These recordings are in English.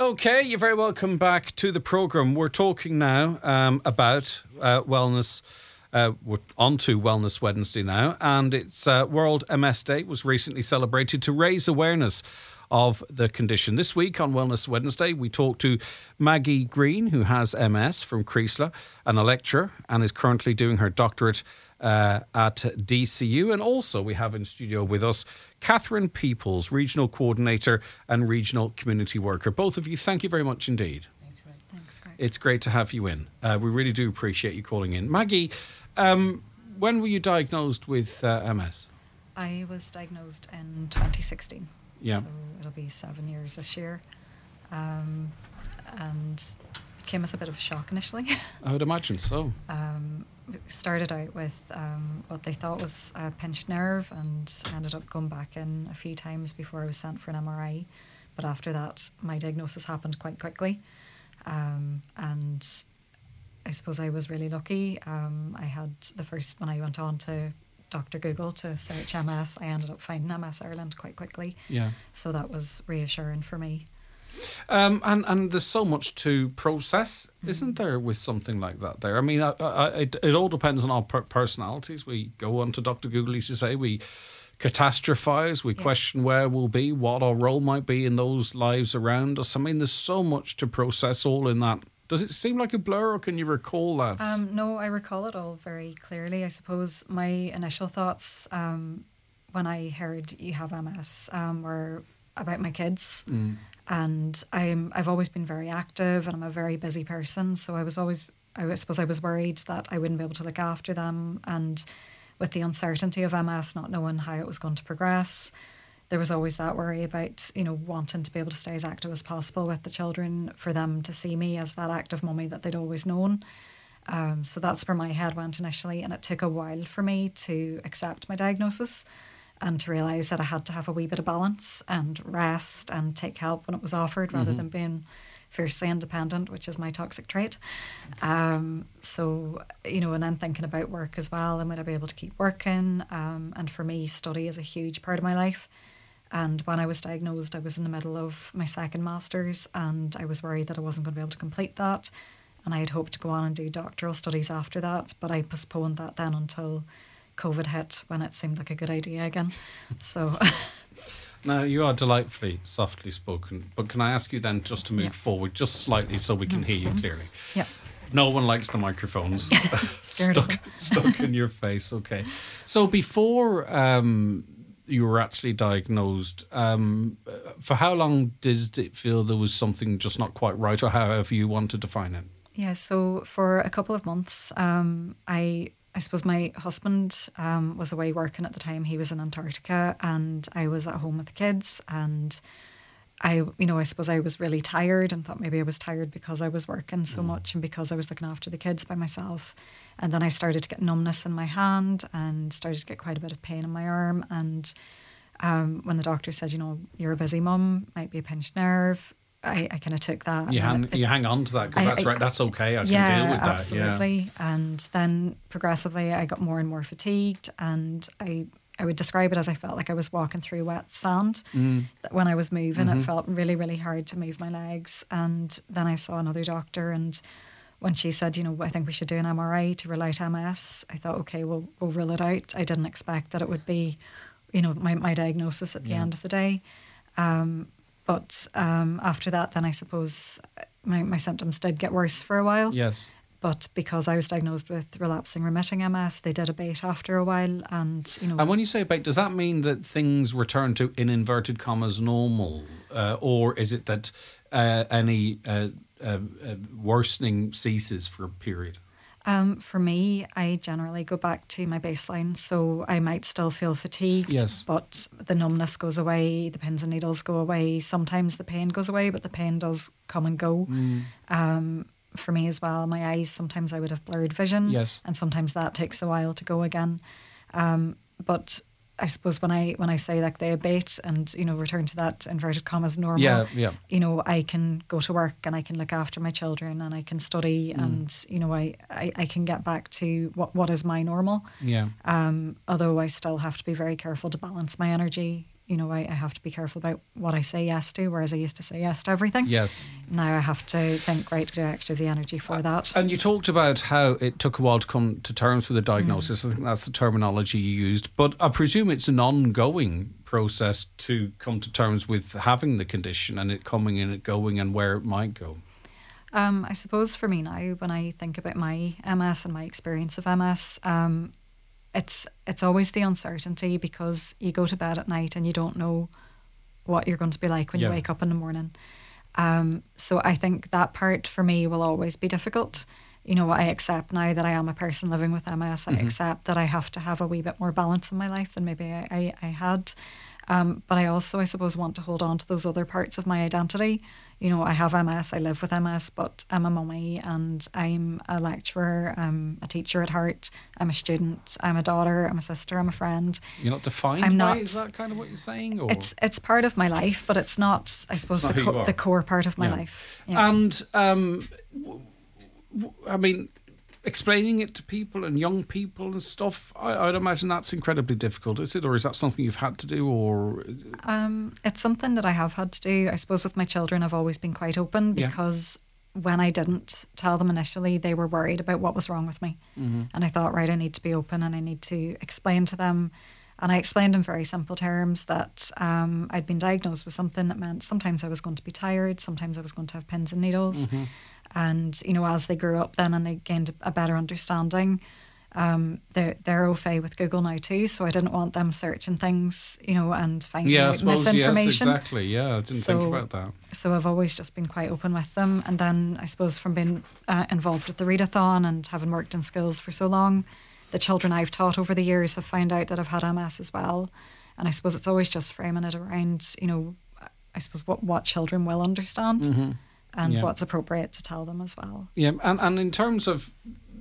Okay, you're very welcome back to the programme. We're talking now about wellness. We're on to Wellness Wednesday now, and it's World MS Day was recently celebrated to raise awareness of the condition. This week on Wellness Wednesday, we talked to Maggie Green, who has MS from Creasla, and a lecturer, and is currently doing her doctorate at DCU. And also we have in studio with us Catherine Peoples, Regional Coordinator and Regional Community Worker. Both of you, thank you very much indeed. Thanks, Greg. It's great to have you in. We really do appreciate you calling in. Maggie, when were you diagnosed with MS? I was diagnosed in 2016. Yeah. So it'll be 7 years this year. And it came as a bit of a shock initially. I would imagine so. It started out with what they thought was a pinched nerve, and ended up going back in a few times before I was sent for an MRI. But after that, my diagnosis happened quite quickly. And I suppose I was really lucky. I had when I went on to Dr. Google to search MS, I ended up finding MS Ireland quite quickly. Yeah. So that was reassuring for me. And there's so much to process, isn't there, with something like that there? I mean, it all depends on our personalities. We go on to Dr. Google, used to say, we catastrophize, we question where we'll be, what our role might be in those lives around us. I mean, there's so much to process all in that. Does it seem like a blur, or can you recall that? No, I recall it all very clearly. I suppose my initial thoughts when I heard you have MS were about my kids. And I've always been very active, and I'm a very busy person. So I suppose I was worried that I wouldn't be able to look after them. And with the uncertainty of MS, not knowing how it was going to progress, there was always that worry about, wanting to be able to stay as active as possible with the children, for them to see me as that active mummy that they'd always known. So that's where my head went initially. And it took a while for me to accept my diagnosis, and to realise that I had to have a wee bit of balance and rest and take help when it was offered, rather than being fiercely independent, which is my toxic trait. So, and then thinking about work as well, and would I be able to keep working? And for me, study is a huge part of my life. And when I was diagnosed, I was in the middle of my second master's, and I was worried that I wasn't going to be able to complete that. And I had hoped to go on and do doctoral studies after that, but I postponed that then until COVID hit, when it seemed like a good idea again. So now, you are delightfully softly spoken, but can I ask you then just to move forward just slightly so we can hear you clearly? Yeah. No one likes the microphones stuck in your face. Okay. So before you were actually diagnosed, for how long did it feel there was something just not quite right, or however you want to define it? Yeah, so for a couple of months, I suppose my husband was away working at the time. He was in Antarctica, and I was at home with the kids. And I suppose I was really tired, and thought maybe I was tired because I was working so much and because I was looking after the kids by myself. And then I started to get numbness in my hand, and started to get quite a bit of pain in my arm. And when the doctor said, you're a busy mum, might be a pinched nerve, I kind of took that. You hang on to that, because that's right. That's okay. I can deal with that. Absolutely. Yeah. And then progressively, I got more and more fatigued, and I would describe it as I felt like I was walking through wet sand. That when I was moving, it felt really, really hard to move my legs. And then I saw another doctor, and when she said, I think we should do an MRI to rule out MS, I thought, okay, we'll rule it out. I didn't expect that it would be, my diagnosis at the end of the day. But after that, then I suppose my symptoms did get worse for a while. Yes. But because I was diagnosed with relapsing remitting MS, they did abate after a while. And when you say abate, does that mean that things return to, in inverted commas, normal? Or is it that any worsening ceases for a period? For me, I generally go back to my baseline, so I might still feel fatigued, but the numbness goes away, the pins and needles go away. Sometimes the pain goes away, but the pain does come and go. For me as well, my eyes, sometimes I would have blurred vision, and sometimes that takes a while to go again. But I suppose when I say like they abate and return to that inverted commas normal, I can go to work and I can look after my children and I can study and I can get back to what is my normal. Although I still have to be very careful to balance my energy. I have to be careful about what I say yes to, whereas I used to say yes to everything. now I have to think, right, do I actually have the energy for that? And you talked about how it took a while to come to terms with the diagnosis. I think that's the terminology you used. But I presume it's an ongoing process to come to terms with having the condition and it coming and it going and where it might go. I suppose for me now, when I think about my MS and my experience of MS, it's always the uncertainty, because you go to bed at night and you don't know what you're going to be like when you wake up in the morning. So I think that part for me will always be difficult. You know, I accept now that I am a person living with MS. I accept that I have to have a wee bit more balance in my life than maybe I had. But I also, I suppose, want to hold on to those other parts of my identity. You know, I have MS, I live with MS, but I'm a mummy and I'm a lecturer, I'm a teacher at heart, I'm a student, I'm a daughter, I'm a sister, I'm a friend. You're not defined by it? Is that kind of what you're saying? Or? It's part of my life, but it's not, I suppose, the core part of my life. Yeah. And, I mean, explaining it to people and young people and stuff, I'd imagine that's incredibly difficult, is it? Or is that something you've had to do? Or it's something that I have had to do. I suppose with my children, I've always been quite open, because when I didn't tell them initially, they were worried about what was wrong with me. And I thought, right, I need to be open and I need to explain to them. And I explained in very simple terms that I'd been diagnosed with something that meant sometimes I was going to be tired, sometimes I was going to have pins and needles. And, you know, as they grew up then and they gained a better understanding, they're au fait with Google now too. So I didn't want them searching things, you know, and finding out misinformation. Yes, exactly. Yeah, I didn't think about that. So I've always just been quite open with them. And then I suppose from being involved with the readathon and having worked in schools for so long, the children I've taught over the years have found out that I've had MS as well. And I suppose it's always just framing it around, you know, I suppose what children will understand. And what's appropriate to tell them as well. Yeah, and in terms of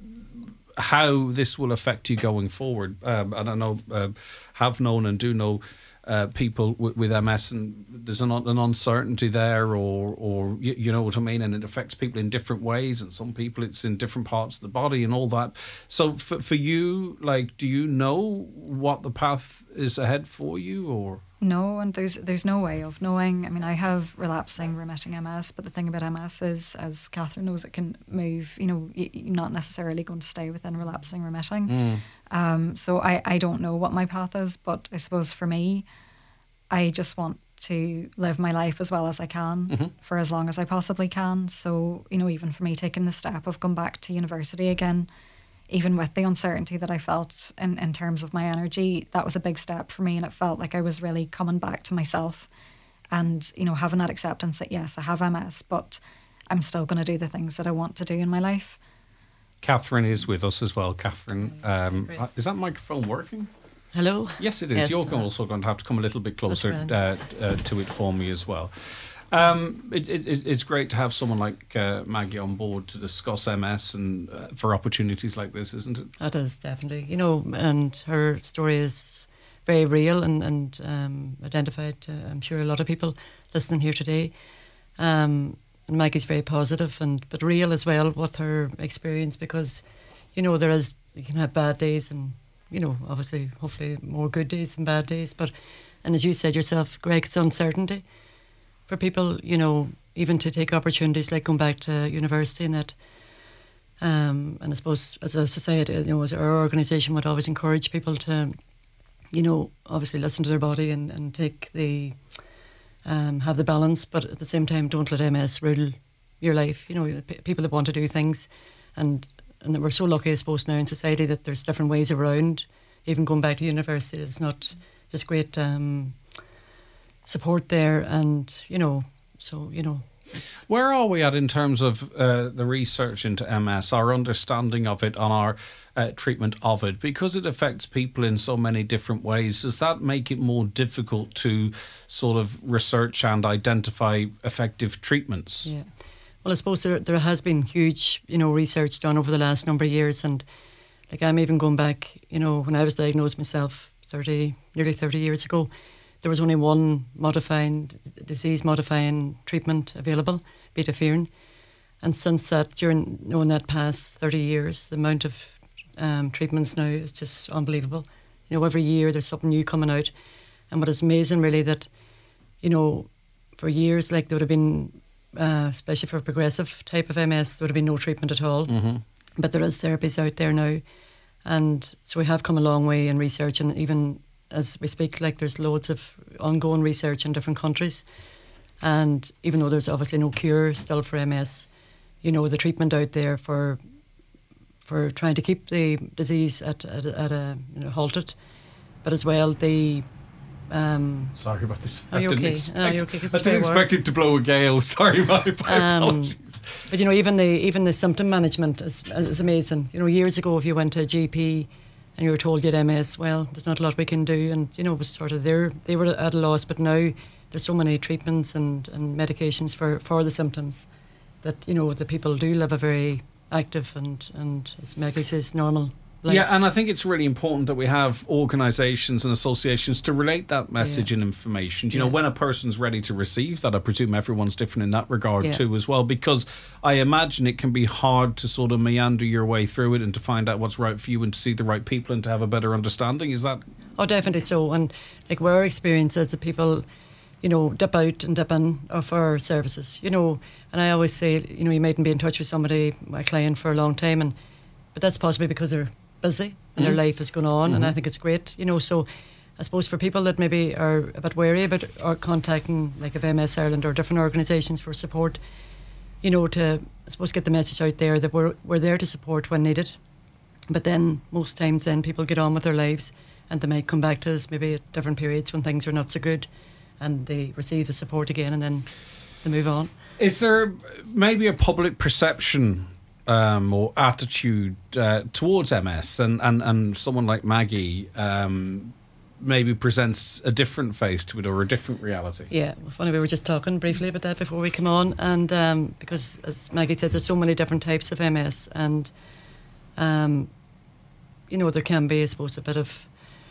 how this will affect you going forward, and I know, have known and do know people with MS, and there's an uncertainty there, or you know what I mean, and it affects people in different ways, and some people it's in different parts of the body and all that. So for you, like, do you know what the path is ahead for you, or? No, and there's no way of knowing. I mean, I have relapsing remitting MS, but the thing about MS is, as Catherine knows, it can move. You know, you're not necessarily going to stay within relapsing remitting. So I don't know what my path is, but I suppose for me, I just want to live my life as well as I can for as long as I possibly can. So, you know, even for me taking the step of going back to university again, even with the uncertainty that I felt in terms of my energy, that was a big step for me, and it felt like I was really coming back to myself and, you know, having that acceptance that, yes, I have MS, but I'm still going to do the things that I want to do in my life. Catherine is with us as well. Catherine, is that microphone working? Hello? Yes, it is. Yes, you're also going to have to come a little bit closer to it for me as well. It's great to have someone like Maggie on board to discuss MS and for opportunities like this, isn't it? It is, definitely. You know, and her story is very real and identified to, I'm sure, a lot of people listening here today. And Maggie's very positive but real as well with her experience, because, you know, you can have bad days and, you know, obviously, hopefully more good days than bad days. And as you said yourself, Greg, it's uncertainty for people, you know, even to take opportunities like going back to university and that. And I suppose as a society, you know, as our organisation would always encourage people to, you know, obviously listen to their body and take the, have the balance, but at the same time, don't let MS rule your life. You know, people that want to do things, and that we're so lucky, I suppose, now in society that there's different ways around, even going back to university. It's not just great support there, and, you know, so, you know. Where are we at in terms of the research into MS, our understanding of it, on our treatment of it? Because it affects people in so many different ways, does that make it more difficult to sort of research and identify effective treatments? Yeah. Well, I suppose there has been huge, you know, research done over the last number of years, and like I'm even going back, you know, when I was diagnosed myself nearly 30 years ago, there was only one disease-modifying treatment available, beta-ferrin. And since that, during that past 30 years, the amount of treatments now is just unbelievable. You know, every year there's something new coming out. And what is amazing, really, that, you know, for years, like, there would have been especially for progressive type of MS, there would have been no treatment at all. But there is therapies out there now. And so we have come a long way in research, and even as we speak, like there's loads of ongoing research in different countries. And even though there's obviously no cure still for MS, you know, the treatment out there for trying to keep the disease at a halted, but as well the sorry about this. Are you okay? I didn't expect it to blow a gale. Sorry, my apologies. But you know, even the symptom management is amazing. You know, years ago, if you went to a GP and you were told you had MS, well, there's not a lot we can do, and you know, it was sort of they were at a loss. But now there's so many treatments and medications for the symptoms that, you know, the people do live a very active and as Maggie says, normal life. Yeah, and I think it's really important that we have organisations and associations to relate that message and information. You know, when a person's ready to receive that, I presume everyone's different in that regard too as well, because I imagine it can be hard to sort of meander your way through it and to find out what's right for you and to see the right people and to have a better understanding. Is that? Oh, definitely so. And like our experience is that people, you know, dip out and dip in of our services, you know, and I always say, you know, you mightn't be in touch with somebody, a client, for a long time, but that's possibly because they're busy and their life is going on, and I think it's great, you know. So I suppose for people that maybe are a bit wary about or contacting like of MS Ireland or different organisations for support, you know, to I suppose get the message out there that we're there to support when needed. But then most times then people get on with their lives and they might come back to us maybe at different periods when things are not so good, and they receive the support again and then they move on. Is there maybe a public perception or attitude towards MS, and someone like Maggie maybe presents a different face to it or a different reality? Yeah, well, funny, we were just talking briefly about that before we came on, and because as Maggie said, there's so many different types of MS, and you know, there can be, I suppose, a bit of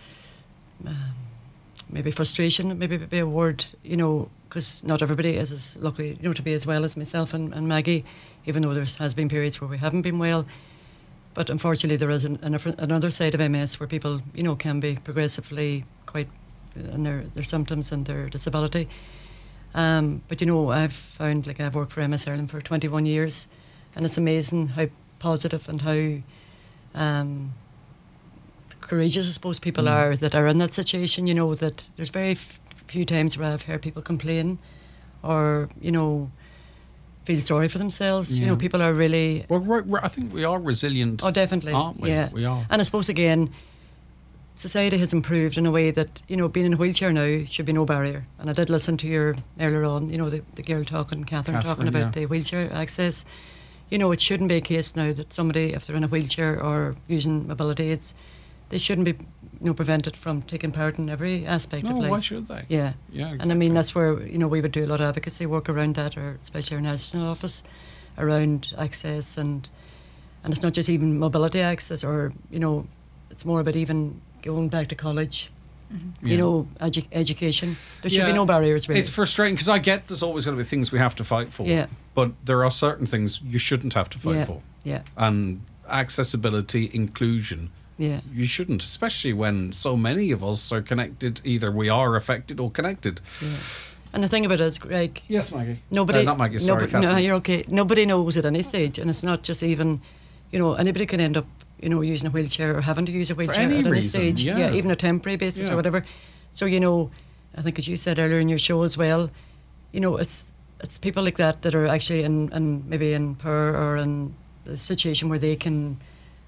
maybe frustration, maybe be a word, you know, because not everybody is as lucky, you know, to be as well as myself and Maggie, even though there has been periods where we haven't been well. But unfortunately, there is another side of MS where people, you know, can be progressively quite in their symptoms and their disability. But, you know, I've found, like, I've worked for MS Ireland for 21 years, and it's amazing how positive and how courageous, I suppose, people are that are in that situation. You know, that there's very few times where I've heard people complain or, you know, feel sorry for themselves. You know, people are really... I think we are resilient. Oh, definitely. Aren't we? Yeah. We are. And I suppose, again, society has improved in a way that, you know, being in a wheelchair now should be no barrier. And I did listen to your earlier on, you know, the girl talking, Catherine talking about the wheelchair access. You know, it shouldn't be a case now that somebody, if they're in a wheelchair or using mobility aids, they shouldn't be, you know, prevented from taking part in every aspect of life. No, why should they? Yeah. Yeah, exactly. And I mean, that's where, you know, we would do a lot of advocacy work around that, or especially our national office, around access, and it's not just even mobility access, or, you know, it's more about even going back to college, you know, education. There should be no barriers, really. It's frustrating because I get there's always going to be things we have to fight for, but there are certain things you shouldn't have to fight for. Yeah. And accessibility, inclusion, you shouldn't, especially when so many of us are connected. Either we are affected or connected. Yeah. And the thing about it is, Greg... Yes, Maggie. Nobody... not Maggie, sorry, Catherine. No, you're okay. Nobody knows at any stage, and it's not just even... You know, anybody can end up, you know, using a wheelchair or having to use a wheelchair at any stage. Yeah, even a temporary basis or whatever. So, you know, I think as you said earlier in your show as well, you know, it's people like that that are actually in maybe in power or in a situation where they can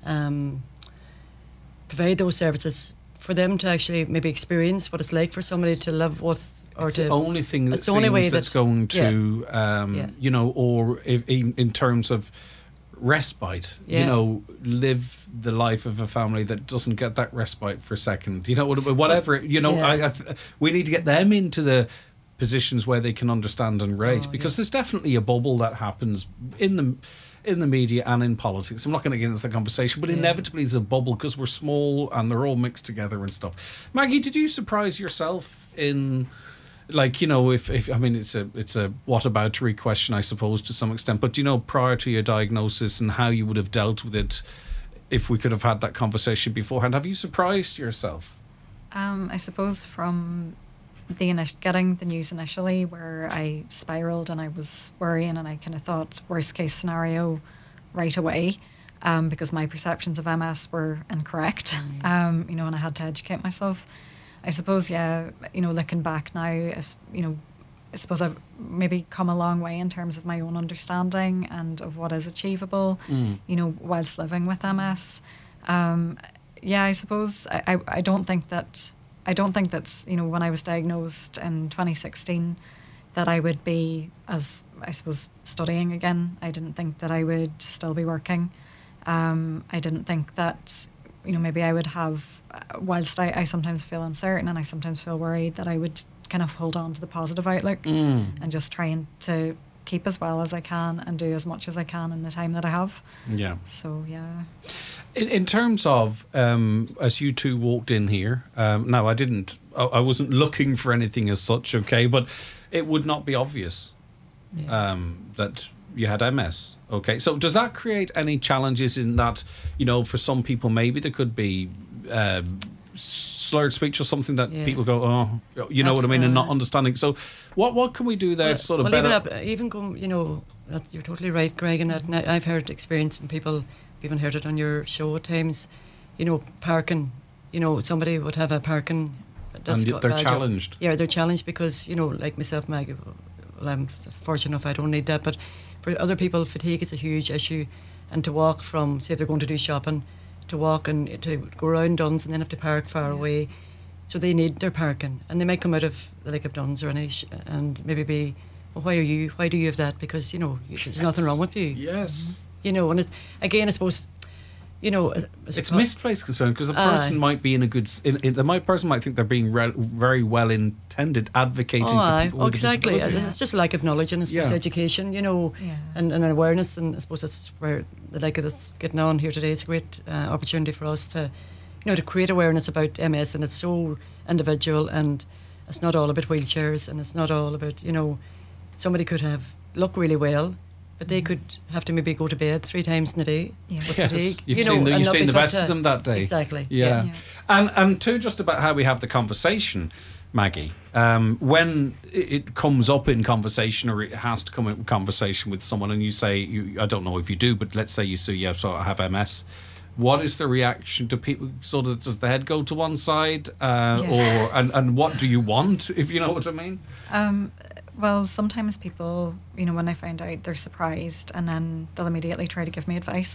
provide those services for them to actually maybe experience what it's like for somebody to live with. Or it's to, the only thing that it's the only way that's going to, you know, or in terms of respite, you know, live the life of a family that doesn't get that respite for a second, you know, whatever, you know, we need to get them into the positions where they can understand and relate, because there's definitely a bubble that happens in the media and in politics. I'm not going to get into the conversation, but inevitably there's a bubble because we're small and they're all mixed together and stuff. Maggie, did you surprise yourself in... Like, you know, if I mean, it's a whataboutery question, I suppose, to some extent. But, you know, prior to your diagnosis and how you would have dealt with it, if we could have had that conversation beforehand, have you surprised yourself? I suppose from getting the news initially, where I spiraled and I was worrying and I kind of thought worst case scenario right away, because my perceptions of MS were incorrect. You know, and I had to educate myself. I suppose, yeah, you know, looking back now, if you know, I suppose I've maybe come a long way in terms of my own understanding and of what is achievable, you know, whilst living with MS. Yeah, I suppose I don't think that's, you know, when I was diagnosed in 2016, that I would be, as I suppose, studying again. I didn't think that I would still be working. I didn't think that, you know, maybe I would have, whilst I sometimes feel uncertain and I sometimes feel worried, that I would kind of hold on to the positive outlook and just trying to keep as well as I can and do as much as I can in the time that I have. Yeah. So, yeah. In terms of, as you two walked in here, now I wasn't looking for anything as such, okay, but it would not be obvious that you had MS, okay? So does that create any challenges in that, you know, for some people maybe there could be slurred speech or something that people go, oh, you know what I mean, and not understanding. So what can we do there to sort of better... Even go, you know, you're totally right, Greg, and that I've heard experience from people, even heard it on your show at times, you know, parking, you know, somebody would have a parking... And they're challenged. Yeah, they're challenged because, you know, like myself, Maggie, well, I'm fortunate enough I don't need that, but for other people, fatigue is a huge issue, and to walk from, say if they're going to do shopping, to walk and to go around Duns and then have to park far away, so they need their parking, and they might come out of the Lake of Duns or and maybe be, well, why do you have that? Because, you know, there's nothing wrong with you. Yes. You know, and it's, again, I suppose, you know, it's misplaced concern, because a person might be in a good. The person might think they're being very well intended, advocating to people with exactly. a disability. It's just a lack of knowledge and I suppose education, you know, and awareness, and I suppose that's where the like of this getting on here today is a great opportunity for us to, you know, to create awareness about MS, and it's so individual, and it's not all about wheelchairs, and it's not all about, you know, somebody could look really well, but they could have to maybe go to bed 3 times in a day with fatigue. You've seen the best of them that day. Exactly. Yeah. And too, just about how we have the conversation, Maggie, when it comes up in conversation, or it has to come up in conversation with someone, and you say, I don't know if you do, but let's say you say, yeah, so I have MS. What is the reaction to people? Sort of, does the head go to one side, and what do you want, if you know what I mean? Well, sometimes people, you know, when they find out, they're surprised, and then they'll immediately try to give me advice,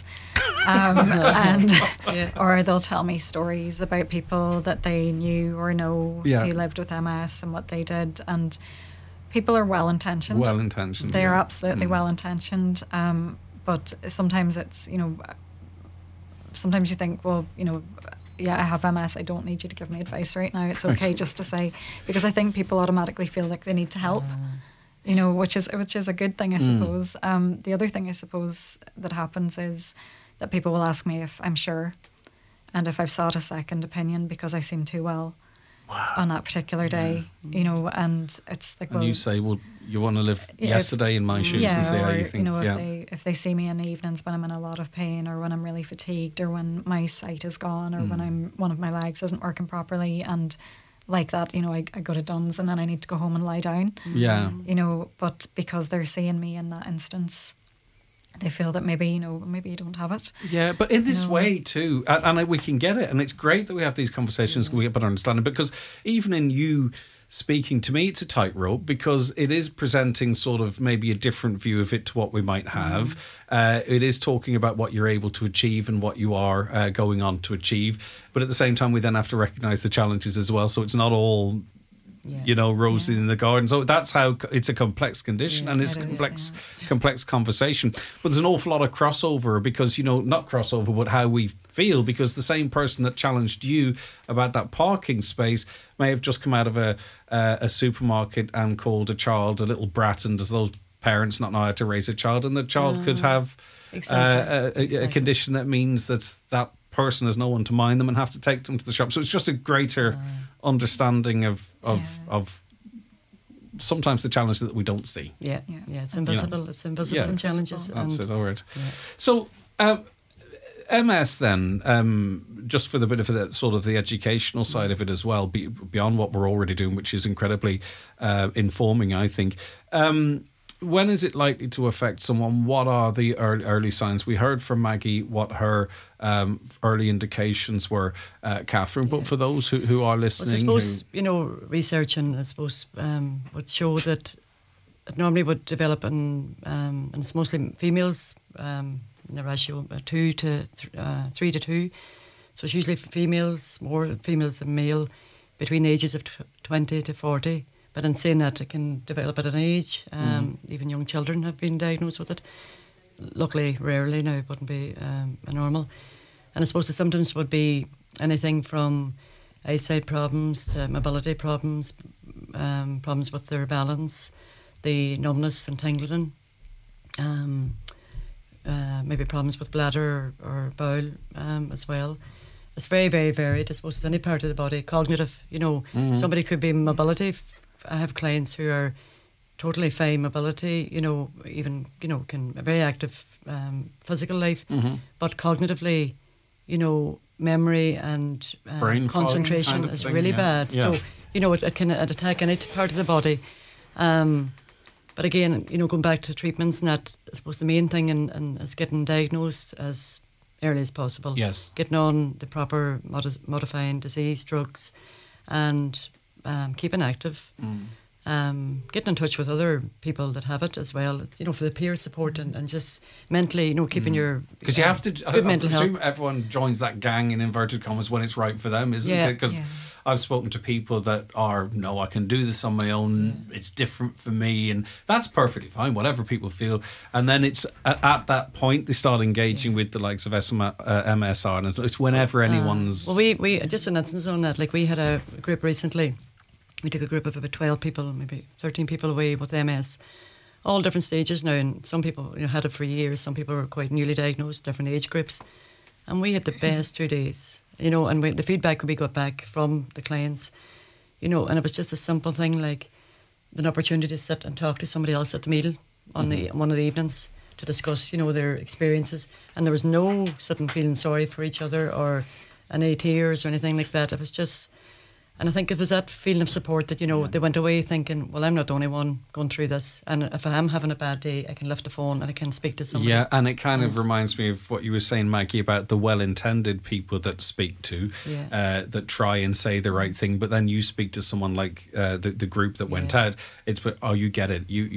or they'll tell me stories about people that they knew or know who lived with MS and what they did. And people are well-intentioned. Well-intentioned. They are absolutely well-intentioned, but sometimes it's, you know, sometimes you think, well, you know, yeah, I have MS, I don't need you to give me advice right now. It's okay just to say, because I think people automatically feel like they need to help, you know, which is a good thing, I suppose. The other thing, I suppose, that happens is that people will ask me if I'm sure, and if I've sought a second opinion because I seem too well on that particular day, you know, and it's like, well... And you say, well, you want to live yesterday in my shoes and see how you think. You know, if they see me in the evenings when I'm in a lot of pain, or when I'm really fatigued, or when my sight is gone, or when one of my legs isn't working properly, and like that, you know, I go to Duns and then I need to go home and lie down. Yeah. You know, but because they're seeing me in that instance, they feel that maybe, you know, maybe you don't have it. Yeah, but in this way too, and we can get it, and it's great that we have these conversations, we get better understanding, because even in you speaking to me, it's a tightrope, because it is presenting sort of maybe a different view of it to what we might have. It is talking about what you're able to achieve and what you are going on to achieve, but at the same time we then have to recognise the challenges as well, so it's not all... you know, roses in the garden. So that's how it's a complex condition, and it's a complex conversation. But there's an awful lot of crossover, because, you know, not crossover, but how we feel, because the same person that challenged you about that parking space may have just come out of a supermarket and called a child a little brat, and as those parents not know how to raise a child, and the child could have a condition that means that person has no one to mind them and have to take them to the shop. So it's just a greater understanding of sometimes the challenges that we don't see. It's invisible. You know? It's invisible. Some challenges. That's it. All right. So MS then, just for the bit of the sort of the educational side of it as well, beyond what we're already doing, which is incredibly informing, I think. When is it likely to affect someone? What are the early signs? We heard from Maggie what her early indications were, Catherine, but for those who are listening... Well, I suppose, research and I suppose would show that it normally would develop in, and it's mostly females, in the ratio 3 to 2. So it's usually more females than male, between the ages of 20 to 40. But in saying that, it can develop at an age. Even young children have been diagnosed with it. Luckily, rarely now, it wouldn't be normal. And I suppose the symptoms would be anything from eyesight problems to mobility problems, problems with their balance, the numbness and tingling, maybe problems with bladder or bowel as well. It's very, very varied. I suppose it's any part of the body. Cognitive, somebody could be mobility. I have clients who are totally fine mobility, even, can a very active physical life, but cognitively, memory and brain concentration kind of is thing, really bad. Yeah. So, it can attack any part of the body. But again, going back to treatments and that, I suppose the main thing is getting diagnosed as early as possible. Yes. Getting on the proper modifying disease drugs and keeping active. Getting in touch with other people that have it as well, for the peer support and just mentally, keeping your... Because you have to... good mental presume health. everyone joins that gang, in inverted commas, when it's right for them, isn't it? Because I've spoken to people that are, no, I can do this on my own, it's different for me, and that's perfectly fine, whatever people feel. And then it's at that point they start engaging with the likes of MSR, and it's whenever anyone's... Well, we just an instance on that, like we had a group recently. We took a group of about 12 people, maybe 13 people away with MS, all different stages now, and some people had it for years, some people were quite newly diagnosed, different age groups, and we had the best 2 days, and the feedback we got back from the clients, and it was just a simple thing like an opportunity to sit and talk to somebody else at the meal on one of the evenings to discuss, their experiences, and there was no sitting feeling sorry for each other or any tears or anything like that. It was just... And I think it was that feeling of support that, they went away thinking, well, I'm not the only one going through this. And if I am having a bad day, I can lift the phone and I can speak to somebody. Yeah, and it kind of reminds me of what you were saying, Maggie, about the well-intended people that speak to, that try and say the right thing. But then you speak to someone like the group that went out. It's, you get it. You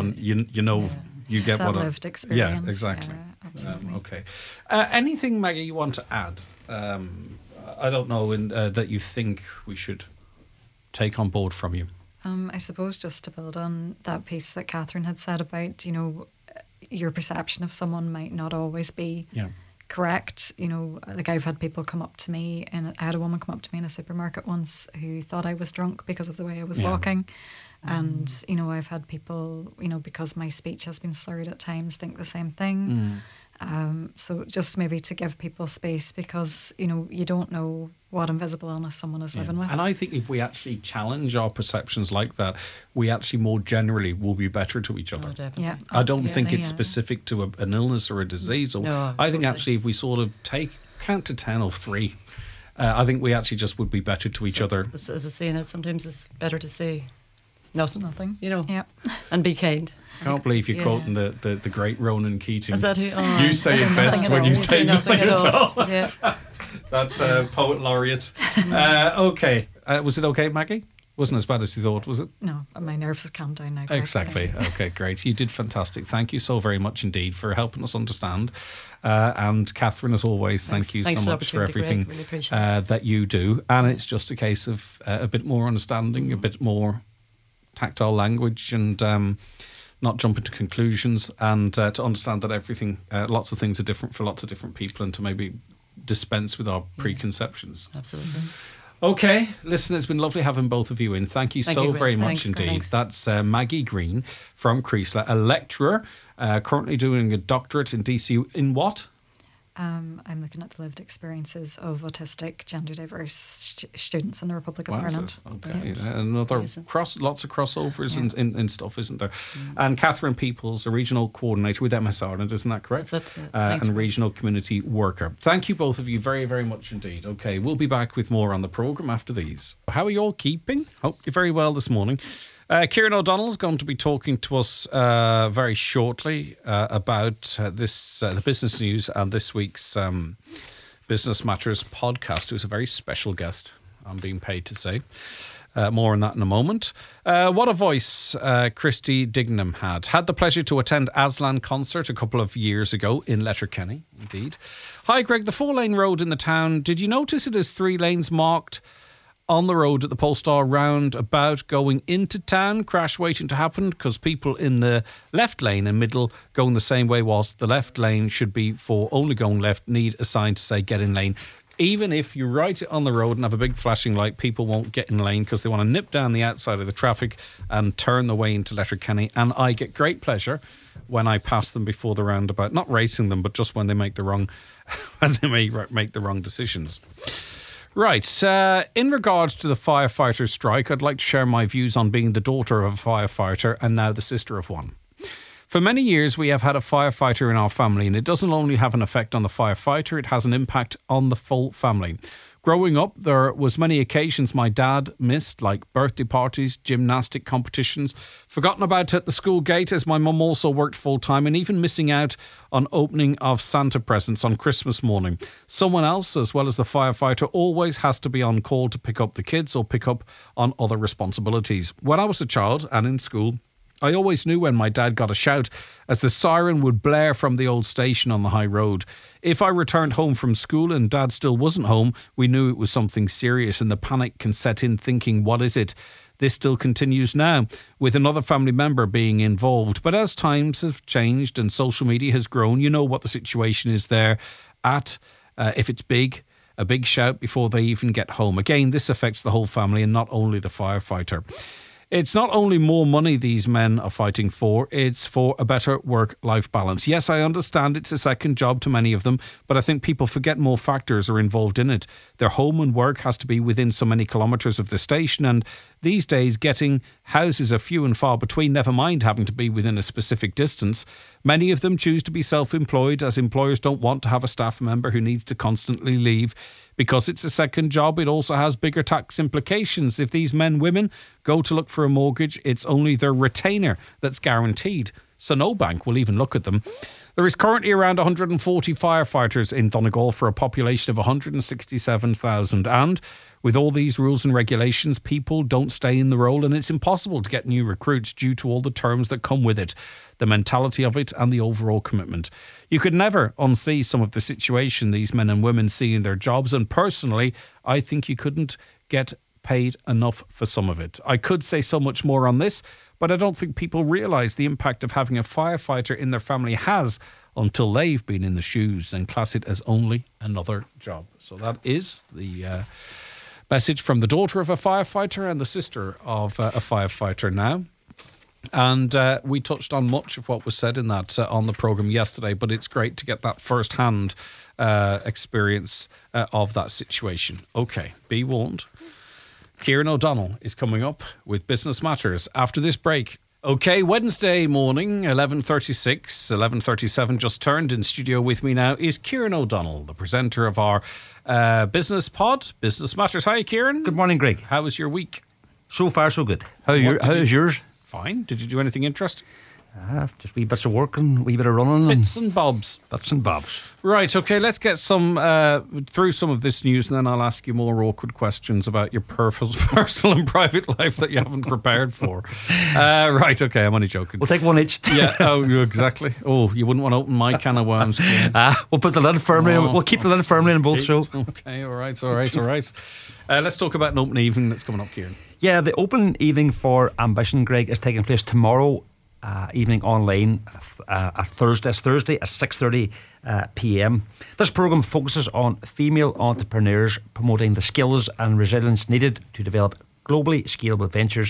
get that what lived experience. Yeah, exactly. Yeah, absolutely. Okay. Anything, Maggie, you want to add? I don't know, that you think we should take on board from you? I suppose just to build on that piece that Catherine had said about, your perception of someone might not always be correct. Like I've had people come up to me, and I had a woman come up to me in a supermarket once who thought I was drunk because of the way I was walking. And, I've had people, because my speech has been slurred at times, think the same thing. So just maybe to give people space, because you don't know what invisible illness someone is living with. And I think if we actually challenge our perceptions like that, we actually more generally will be better to each other. Oh, definitely. Yeah, I don't think it's specific to an illness or a disease. I think actually if we sort of count to 10 or 3, I think we actually just would be better to each other. As I say, that sometimes it's better to say nothing. Yeah. And be kind. I can't believe you're quoting the great Ronan Keating. Is that who? You say it best when you say nothing at all. Yeah. That poet laureate. Okay. Was it okay, Maggie? Wasn't as bad as you thought, was it? No, my nerves have calmed down now. Exactly. Okay, great. You did fantastic. Thank you so very much indeed for helping us understand. And Catherine, as always, thank you so much for everything really that you do. And it's just a case of a bit more understanding, a bit more tactile language, and not jumping to conclusions, and to understand that everything, lots of things are different for lots of different people, and to maybe dispense with our preconceptions. Absolutely. Okay, listen, it's been lovely having both of you in. Thank you so very much indeed. Thanks. That's Maggie Green from Creasler, a lecturer, currently doing a doctorate in DCU in what? I'm looking at the lived experiences of autistic, gender diverse students in the Republic of Ireland. Okay, another lots of crossovers in stuff, isn't there? And Catherine Peoples, a regional coordinator with MS Ireland, isn't that correct? That's it. And regional community worker. Thank you both of you very, very much indeed. Okay, we'll be back with more on the programme after these. How are you all keeping? Hope you're very well this morning. Kieran O'Donnell is going to be talking to us very shortly about the business news and this week's Business Matters podcast, who's a very special guest, I'm being paid to say. More on that in a moment. What a voice Christy Dignam had the pleasure to attend Aslan concert a couple of years ago in Letterkenny, indeed. Hi Greg, the 4-lane road in the town, did you notice it is 3 lanes marked on the road at the Polestar roundabout going into town, crash waiting to happen, because people in the left lane and middle going the same way, whilst the left lane should be for only going left, need a sign to say get in lane. Even if you write it on the road and have a big flashing light, people won't get in lane because they want to nip down the outside of the traffic and turn the way into Letterkenny. And I get great pleasure when I pass them before the roundabout, not racing them, but just when they make the wrong decisions. Right, in regards to the firefighter strike, I'd like to share my views on being the daughter of a firefighter and now the sister of one. For many years, we have had a firefighter in our family, and it doesn't only have an effect on the firefighter, it has an impact on the full family. Growing up, there was many occasions my dad missed, like birthday parties, gymnastic competitions, forgotten about at the school gate as my mum also worked full-time, and even missing out on opening of Santa presents on Christmas morning. Someone else, as well as the firefighter, always has to be on call to pick up the kids or pick up on other responsibilities. When I was a child and in school, I always knew when my dad got a shout as the siren would blare from the old station on the high road. If I returned home from school and dad still wasn't home, we knew it was something serious and the panic can set in thinking, what is it? This still continues now, with another family member being involved. But as times have changed and social media has grown, you know what the situation is there at. If it's big, a big shout before they even get home. Again, this affects the whole family and not only the firefighter. It's not only more money these men are fighting for, it's for a better work-life balance. Yes, I understand it's a second job to many of them, but I think people forget more factors are involved in it. Their home and work has to be within so many kilometres of the station, and these days getting houses are few and far between, never mind having to be within a specific distance. Many of them choose to be self-employed as employers don't want to have a staff member who needs to constantly leave. Because it's a second job, it also has bigger tax implications. If these women go to look for a mortgage, it's only their retainer that's guaranteed. So no bank will even look at them. There is currently around 140 firefighters in Donegal for a population of 167,000. And with all these rules and regulations, people don't stay in the role and it's impossible to get new recruits due to all the terms that come with it, the mentality of it and the overall commitment. You could never unsee some of the situation these men and women see in their jobs, and personally, I think you couldn't get paid enough for some of it. I could say so much more on this, but I don't think people realise the impact of having a firefighter in their family has until they've been in the shoes and class it as only another job. So that is the message from the daughter of a firefighter and the sister of a firefighter now. And we touched on much of what was said in that on the programme yesterday, but it's great to get that first-hand experience of that situation. OK, be warned. Kieran O'Donnell is coming up with Business Matters after this break. OK, Wednesday morning, 11:36, 11:37 just turned. In studio with me now is Kieran O'Donnell, the presenter of our business pod, Business Matters. Hi, Kieran. Good morning, Greg. How was your week? So far, so good. How is yours? Fine. Did you do anything interesting? Just wee bits of work and wee bit of running. Bits and bobs. Bits and bobs. Right, okay, let's get through some of this news and then I'll ask you more awkward questions about your personal and private life that you haven't prepared for. Right, okay, I'm only joking. We'll take one each. Yeah, oh, exactly. Oh, you wouldn't want to open my can of worms. We'll put the lid firmly. We'll keep the lid firmly in both shows. Okay, all right. Let's talk about an open evening that's coming up, Kieran. Yeah, the open evening for Ambition, Greg, is taking place tomorrow evening online, Thursday at 6:30 p.m. This programme focuses on female entrepreneurs promoting the skills and resilience needed to develop globally scalable ventures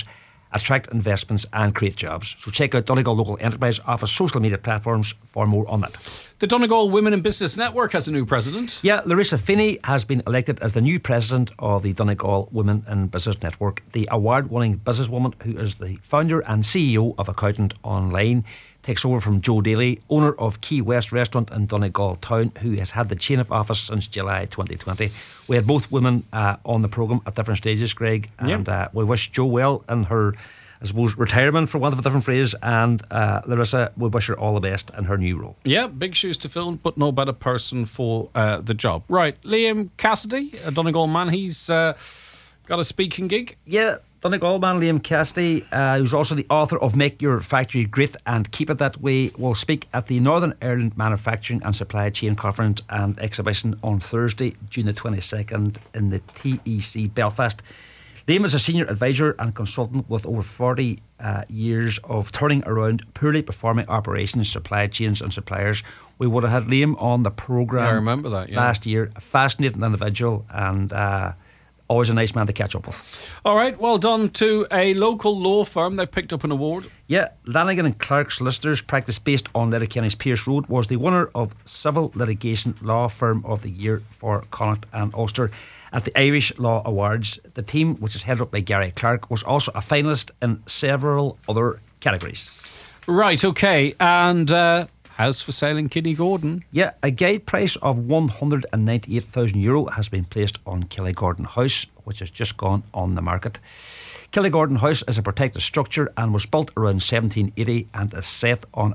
attract investments and create jobs. So check out Donegal Local Enterprise Office social media platforms for more on that. The Donegal Women in Business Network has a new president. Yeah, Larissa Finney has been elected as the new president of the Donegal Women in Business Network. The award-winning businesswoman, who is the founder and CEO of Accountant Online, takes over from Joe Daly, owner of Key West Restaurant in Donegal Town, who has had the chain of office since July 2020. We had both women on the programme at different stages, Greg, and we wish Jo well in her, I suppose, retirement, for want of a different phrase, and Larissa, we wish her all the best in her new role. Yeah, big shoes to fill, but no better person for the job. Right, Liam Cassidy, a Donegal man, he's got a speaking gig. Yeah, Donegal man Liam Cassidy, who's also the author of Make Your Factory Great and Keep It That Way, will speak at the Northern Ireland Manufacturing and Supply Chain Conference and Exhibition on Thursday, June the 22nd in the TEC Belfast. Liam is a senior advisor and consultant with over 40 years of turning around poorly performing operations, supply chains and suppliers. We would have had Liam on the programme I remember that, last year. A fascinating individual and always a nice man to catch up with. All right, well done to a local law firm. They've picked up an award. Yeah, Lanigan and Clark Solicitors, practice based on Letterkenny's Pierce Road, was the winner of Civil Litigation Law Firm of the Year for Connacht and Ulster at the Irish Law Awards. The team, which is headed up by Gary Clark, was also a finalist in several other categories. Right, okay, and house for sale in Kinnegordon. Yeah, a guide price of €198,000 has been placed on Kinnegordon House, which has just gone on the market. Kinnegordon House is a protected structure and was built around 1780 and is set on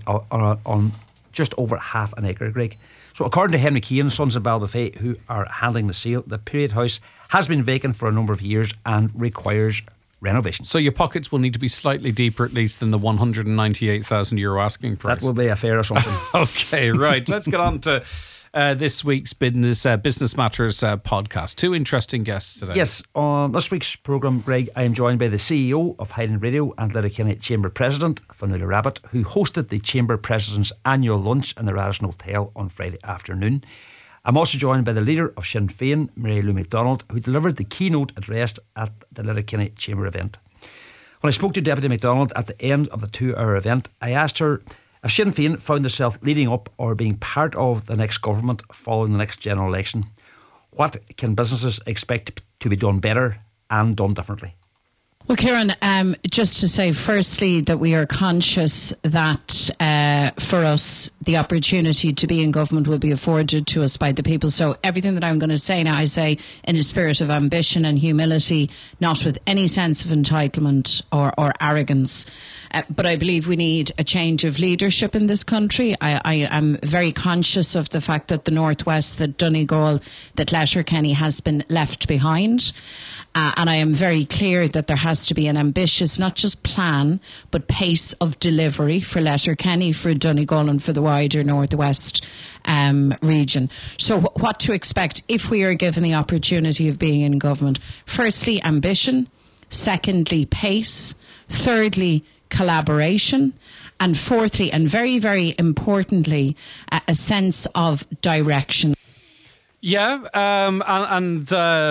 just over half an acre, Greg. So according to Henry Keane, Sons of Balbuffet, who are handling the sale, the period house has been vacant for a number of years and requires renovation. So your pockets will need to be slightly deeper at least than the €198,000 asking price. That will be a fair assumption. Okay, right. Let's get on to this week's Business Matters podcast. Two interesting guests today. Yes, on this week's programme, Greg, I am joined by the CEO of Highland Radio and Letterkenny Chamber President, Fionnuala Rabbit, who hosted the Chamber President's annual lunch in the Radisson Hotel on Friday afternoon. I'm also joined by the leader of Sinn Féin, Mary Lou McDonald, who delivered the keynote address at the Letterkenny Chamber event. When I spoke to Deputy McDonald at the end of the 2-hour event, I asked her if Sinn Féin found itself leading up or being part of the next government following the next general election. What can businesses expect to be done better and done differently? Well, Kieran, just to say firstly that we are conscious that for us the opportunity to be in government will be afforded to us by the people. So everything that I'm going to say now, I say in a spirit of ambition and humility, not with any sense of entitlement or arrogance. But I believe we need a change of leadership in this country. I am very conscious of the fact that the Northwest, that Donegal, that Letterkenny has been left behind. And I am very clear that there has to be an ambitious, not just plan, but pace of delivery for Letterkenny, for Donegal and for the wider Northwest region. So what to expect if we are given the opportunity of being in government? Firstly, ambition. Secondly, pace. Thirdly, collaboration. And fourthly, and very, very importantly, a sense of direction. Yeah, and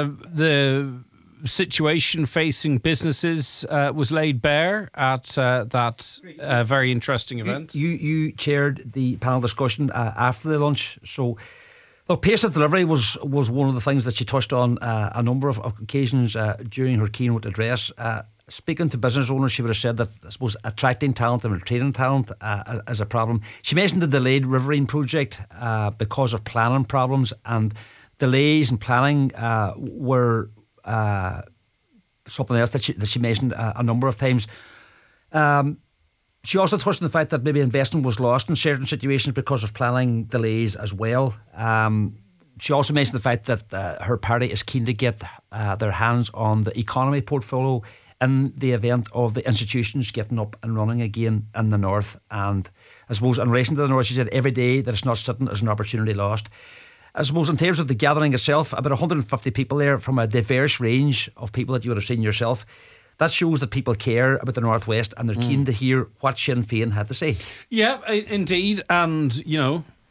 the situation facing businesses was laid bare at that very interesting event. You chaired the panel discussion after the lunch. So, look, pace of delivery was one of the things that she touched on a number of occasions during her keynote address. Speaking to business owners, she would have said that, I suppose, attracting talent and retaining talent is a problem. She mentioned the delayed Riverine project because of planning problems, and delays in planning were something else that she mentioned a number of times. She also touched on the fact that maybe investment was lost in certain situations because of planning delays as well. She also mentioned the fact that her party is keen to get their hands on the economy portfolio in the event of the institutions getting up and running again in the north. And I suppose in relation to the north, she said every day that it's not sitting is an opportunity lost. I suppose in terms of the gathering itself, about 150 people there from a diverse range of people that you would have seen yourself. That shows that people care about the Northwest and they're keen to hear what Sinn Féin had to say. Yeah, indeed. And, you know,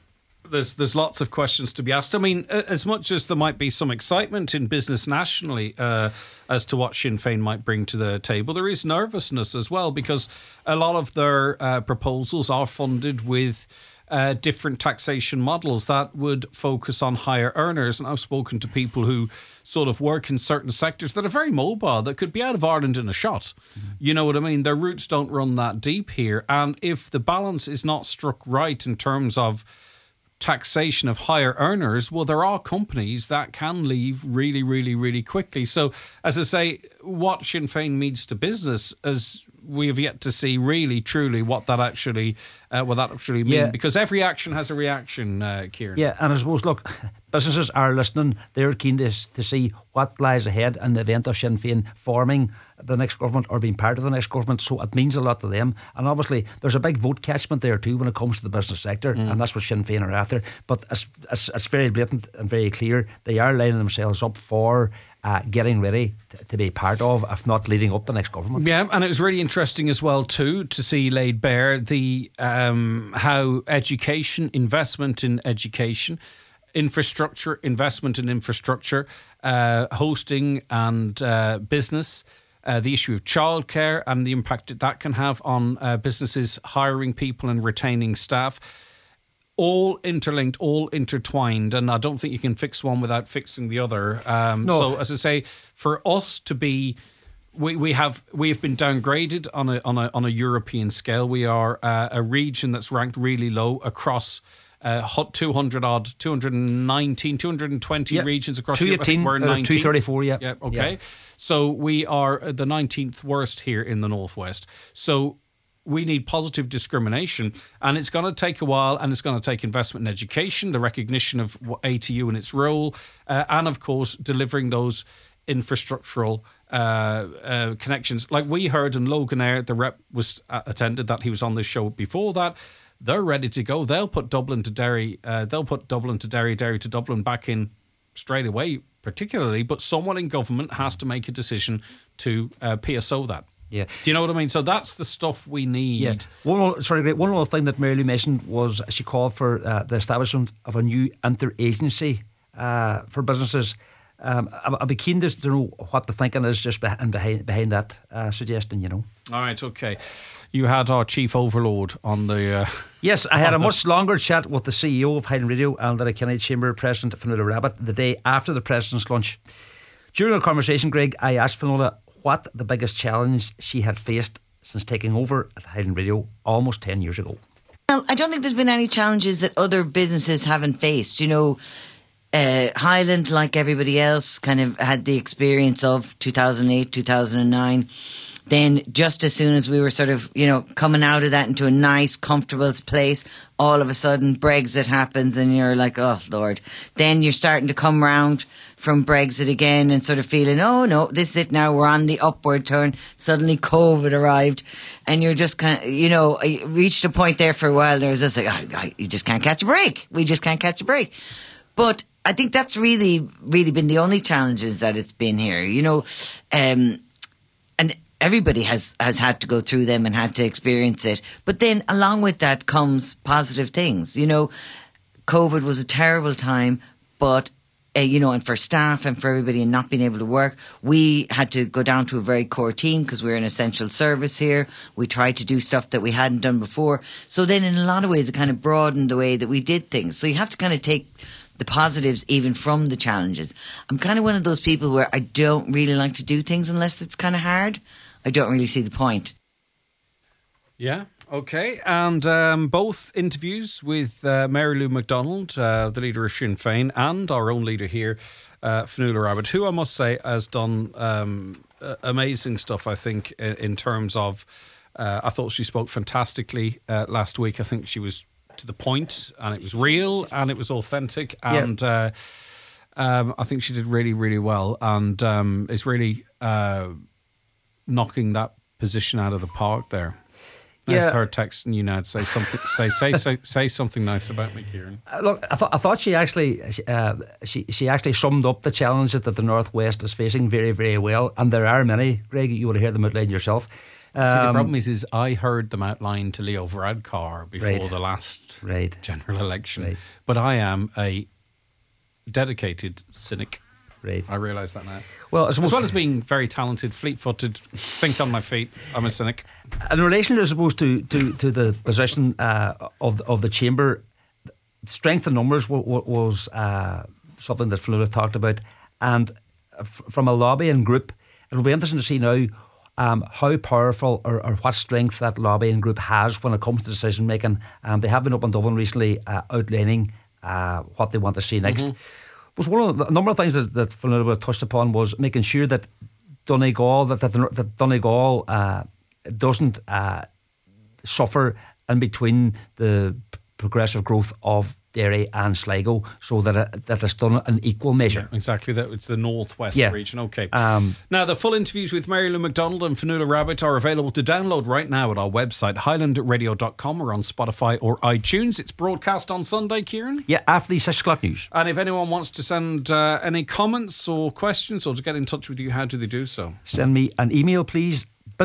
There's lots of questions to be asked. I mean, as much as there might be some excitement in business nationally as to what Sinn Féin might bring to the table, there is nervousness as well, because a lot of their proposals are funded with different taxation models that would focus on higher earners. And I've spoken to people who sort of work in certain sectors that are very mobile, that could be out of Ireland in a shot. You know what I mean? Their roots don't run that deep here. And if the balance is not struck right in terms of taxation of higher earners, well, there are companies that can leave really, really, really quickly. So, as I say, what Sinn Féin means to business, as we have yet to see really, truly what that actually means. Yeah. Because every action has a reaction, Kieran. Yeah, and I suppose, look, businesses are listening. They're keen to see what lies ahead in the event of Sinn Féin forming the next government or being part of the next government. So it means a lot to them. And obviously, there's a big vote catchment there too when it comes to the business sector, and that's what Sinn Féin are after. But it's very blatant and very clear. They are lining themselves up for getting ready to be part of, if not leading up the next government. Yeah, and it was really interesting as well too to see laid bare the how education, investment in education, infrastructure, investment in infrastructure, hosting and business, the issue of childcare and the impact that can have on businesses hiring people and retaining staff. All interlinked, all intertwined, and I don't think you can fix one without fixing the other. No. So, as I say, for us to be, we have been downgraded on a European scale. We are a region that's ranked really low across 219, 220 regions across Europe. 218 We're 19th. 234, yeah. Yeah, okay. Yeah. So we are the 19th worst here in the Northwest. So we need positive discrimination, and it's going to take a while, and it's going to take investment in education, the recognition of ATU and its role, and of course delivering those infrastructural connections. Like we heard in Loganair, the rep was attended that, he was on this show before that. They're ready to go. They'll put Dublin to Derry. They'll put Dublin to Derry, Derry to Dublin back in straight away, particularly. But someone in government has to make a decision to PSO that. Yeah. Do you know what I mean? So that's the stuff we need. Yeah. One other thing that Mary Lou mentioned was she called for the establishment of a new interagency for businesses. I'd be keen to know what the thinking is just behind that suggestion, you know. All right, okay. You had our chief overlord on the... Yes, I had a much longer chat with the CEO of Highland Radio and the Kennedy Chamber President, Fionnuala Rabbit, the day after the President's lunch. During our conversation, Greg, I asked Fionnuala what the biggest challenge she had faced since taking over at Highland Radio almost 10 years ago. Well, I don't think there's been any challenges that other businesses haven't faced. You know, Highland, like everybody else, kind of had the experience of 2008, 2009. Then just as soon as we were sort of, you know, coming out of that into a nice, comfortable place, all of a sudden Brexit happens and you're like, oh, Lord. Then you're starting to come round from Brexit again and sort of feeling, oh, no, this is it now. We're on the upward turn. Suddenly COVID arrived and you're just kind of, you know, I reached a point there for a while. There was this like, you just can't catch a break. We just can't catch a break. But I think that's really been the only challenges that it's been here, you know, and everybody has had to go through them and had to experience it. But then along with that comes positive things. You know, COVID was a terrible time, but, you know, and for staff and for everybody and not being able to work, we had to go down to a very core team because we're an essential service here. We tried to do stuff that we hadn't done before. So then in a lot of ways, it kind of broadened the way that we did things. So you have to kind of take the positives even from the challenges. I'm kind of one of those people where I don't really like to do things unless it's kind of hard. I don't really see the point. Yeah, okay. And both interviews with Mary Lou McDonald, the leader of Sinn Féin, and our own leader here, Fionnuala Rabbit, who I must say has done amazing stuff, I think, in terms of... I thought she spoke fantastically last week. I think she was to the point, and it was real, and it was authentic, and I think she did really, really well, and is really... knocking that position out of the park there. That's her texting you now to say something. Say something nice about me, Kieran. Look, I thought she actually summed up the challenges that the Northwest is facing very, very well, and there are many. Greg, you would have heard them outlined yourself. See, the problem is I heard them outlined to Leo Varadkar before the last general election. But I am a dedicated cynic. I realise that now. Well, as well as being very talented, fleet-footed, think on my feet, I'm a cynic. In relation, I suppose, to the position of the chamber, strength in numbers was something that Fionnuala talked about, and from a lobbying group, it will be interesting to see now how powerful or what strength that lobbying group has when it comes to decision making. They have been up in Dublin recently outlining what they want to see next. Was a number of things that Fionnuala touched upon was making sure that Donegal that Donegal doesn't suffer in between the progressive growth of Derry and Sligo, so that it's done in equal measure. Yeah, exactly, that it's the northwest region. Okay. Now, the full interviews with Mary Lou McDonald and Fionnuala Rabbit are available to download right now at our website, highlandradio.com, or on Spotify or iTunes. It's broadcast on Sunday, Kieran? Yeah, after the 6 o'clock news. And if anyone wants to send any comments or questions or to get in touch with you, how do they do so? Send me an email, please.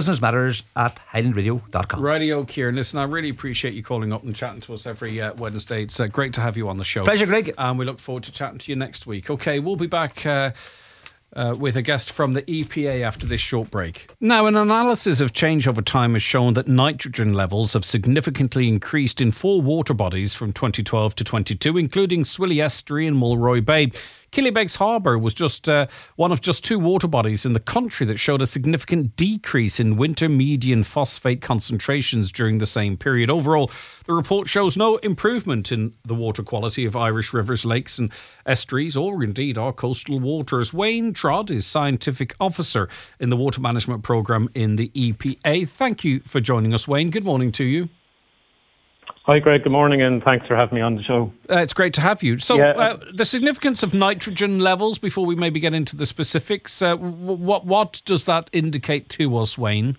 businessmatters@highlandradio.com. Radio, Kieran. Listen, I really appreciate you calling up and chatting to us every Wednesday. It's great to have you on the show. Pleasure, Greg. And we look forward to chatting to you next week. Okay, we'll be back with a guest from the EPA after this short break. Now, an analysis of change over time has shown that nitrogen levels have significantly increased in 4 water bodies from 2012 to 22, including Swilly Estuary and Mulroy Bay. Killybegs Harbour was just one of just 2 water bodies in the country that showed a significant decrease in winter median phosphate concentrations during the same period. Overall, the report shows no improvement in the water quality of Irish rivers, lakes and estuaries, or indeed our coastal waters. Wayne Trodd is Scientific Officer in the Water Management Programme in the EPA. Thank you for joining us, Wayne. Good morning to you. Hi, Greg. Good morning, and thanks for having me on the show. It's great to have you. So, the significance of nitrogen levels, before we maybe get into the specifics, what does that indicate to us, Wayne?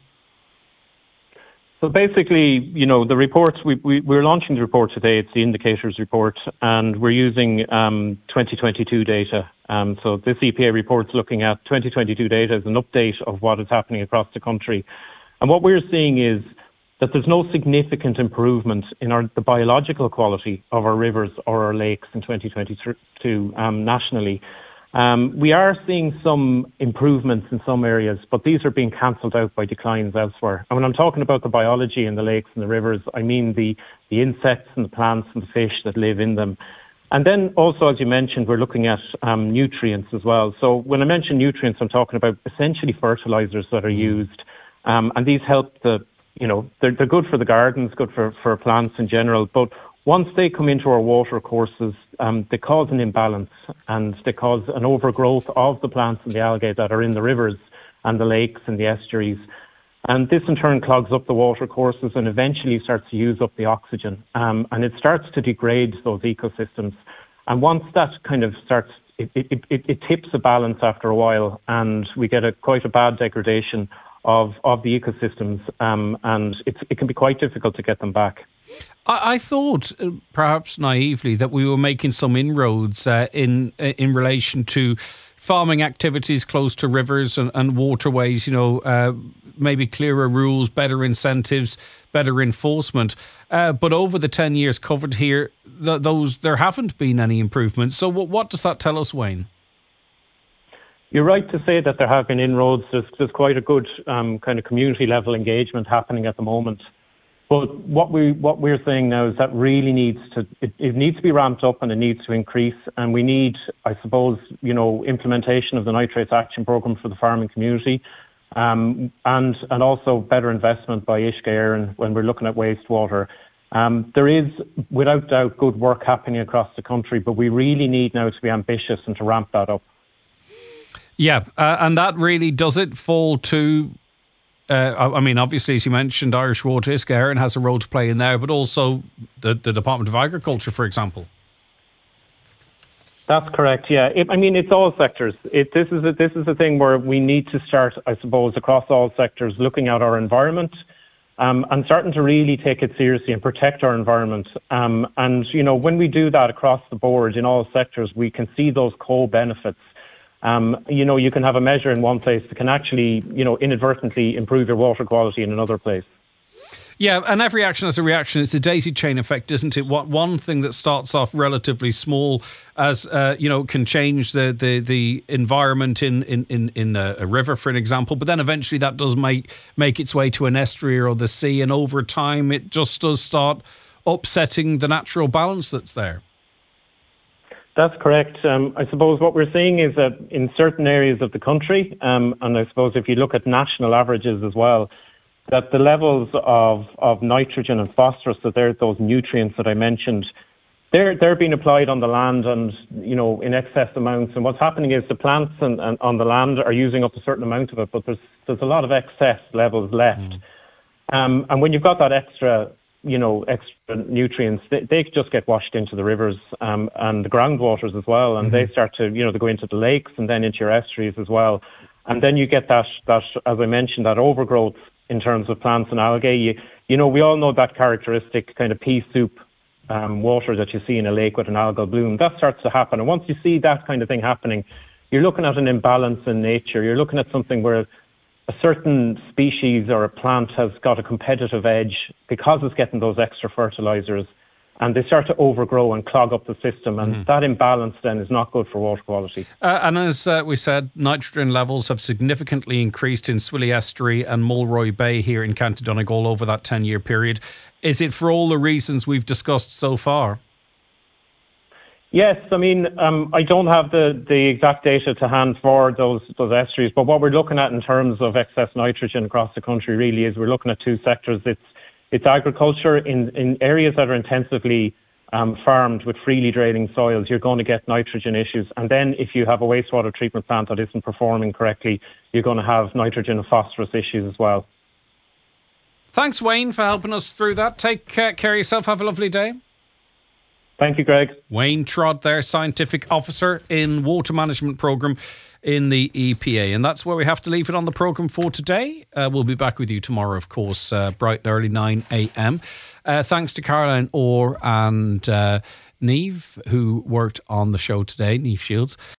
So basically, you know, the report, we're launching the report today. It's the indicators report, and we're using 2022 data. So this EPA report's looking at 2022 data as an update of what is happening across the country. And what we're seeing is that there's no significant improvement in the biological quality of our rivers or our lakes in 2022 nationally. We are seeing some improvements in some areas, but these are being cancelled out by declines elsewhere. And when I'm talking about the biology in the lakes and the rivers, I mean the insects and the plants and the fish that live in them. And then also, as you mentioned, we're looking at nutrients as well. So when I mention nutrients, I'm talking about essentially fertilizers that are used. And these help they're good for the gardens, good for plants in general. But once they come into our water courses, they cause an imbalance and they cause an overgrowth of the plants and the algae that are in the rivers and the lakes and the estuaries. And this in turn clogs up the water courses and eventually starts to use up the oxygen. And it starts to degrade those ecosystems. And once that kind of starts, it tips the balance after a while, and we get quite a bad degradation of the ecosystems, and it can be quite difficult to get them back. I thought, perhaps naively, that we were making some inroads in relation to farming activities close to rivers and waterways, maybe clearer rules, better incentives, better enforcement. But over the 10 years covered here, there haven't been any improvements. So what does that tell us, Wayne? You're right to say that there have been inroads. There's quite a good kind of community level engagement happening at the moment. But what we're saying now is that really needs to be ramped up, and it needs to increase. And we need, I suppose, implementation of the Nitrates Action Programme for the farming community, and also better investment by Uisce Éireann when we're looking at wastewater. There is, without doubt, good work happening across the country, but we really need now to be ambitious and to ramp that up. Yeah, and that really, does it fall to, obviously, as you mentioned, Irish Water, Uisce Éireann has a role to play in there, but also the Department of Agriculture, for example. That's correct, yeah. It's all sectors. This is a thing where we need to start, I suppose, across all sectors, looking at our environment and starting to really take it seriously and protect our environment. And when we do that across the board in all sectors, we can see those co-benefits. You can have a measure in one place that can actually, inadvertently improve your water quality in another place. Yeah, and every action has a reaction. It's a daisy chain effect, isn't it? What one thing that starts off relatively small, as can change the environment in a river, for an example. But then eventually that does make its way to an estuary or the sea, and over time it just does start upsetting the natural balance that's there. That's correct. I suppose what we're seeing is that in certain areas of the country, and I suppose if you look at national averages as well, that the levels of nitrogen and phosphorus, that they're those nutrients that I mentioned, they're being applied on the land and, in excess amounts. And what's happening is the plants and on the land are using up a certain amount of it, but there's a lot of excess levels left. And when you've got that extra nutrients, they just get washed into the rivers and the groundwaters as well, and they start to, they go into the lakes and then into your estuaries as well. And then you get that as I mentioned, that overgrowth in terms of plants and algae. We all know that characteristic kind of pea soup water that you see in a lake with an algal bloom. That starts to happen. And once you see that kind of thing happening, you're looking at an imbalance in nature. You're looking at something where a certain species or a plant has got a competitive edge because it's getting those extra fertilizers, and they start to overgrow and clog up the system, and that imbalance then is not good for water quality. And as we said, nitrogen levels have significantly increased in Swilly Estuary and Mulroy Bay here in County Donegal over that 10-year period. Is it for all the reasons we've discussed so far? Yes, I mean, I don't have the exact data to hand for those estuaries, but what we're looking at in terms of excess nitrogen across the country really is we're looking at two sectors. It's agriculture in areas that are intensively farmed with freely draining soils. You're going to get nitrogen issues. And then if you have a wastewater treatment plant that isn't performing correctly, you're going to have nitrogen and phosphorus issues as well. Thanks, Wayne, for helping us through that. Take care of yourself. Have a lovely day. Thank you, Greg. Wayne Trott there, Scientific Officer in Water Management Programme in the EPA. And that's where we have to leave it on the programme for today. We'll be back with you tomorrow, of course, bright and early, 9 a.m. Thanks to Caroline Orr and Niamh, who worked on the show today, Niamh Shields.